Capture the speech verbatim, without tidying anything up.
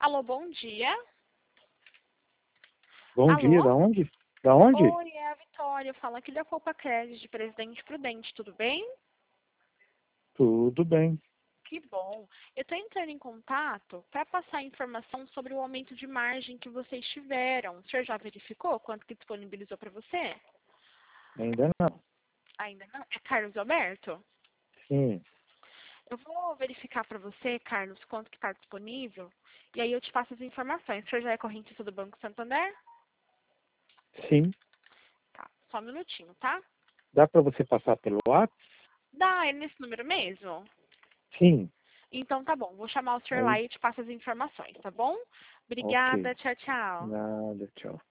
Alô, bom dia. Bom Alô? dia, da onde? Da onde? Oi, é a Vitória. Fala aqui da Copa Crédito de Presidente Prudente, tudo bem? Tudo bem. Que bom. Eu estou entrando em contato para passar informação sobre o aumento de margem que vocês tiveram. O senhor já verificou quanto que disponibilizou para você? Ainda não. Ainda não? É Carlos Alberto? Sim, Eu vou verificar para você, Carlos, quanto que está disponível. E aí eu te passo as informações. O senhor já é correntista do Banco Santander? sim. Tá, só um minutinho, tá? Dá para você passar pelo WhatsApp? Dá, é nesse número mesmo? Sim. Então tá bom, vou chamar o senhor lá Aí, e te passo as informações, tá bom? ok. Obrigada, tchau, tchau. Nada, tchau.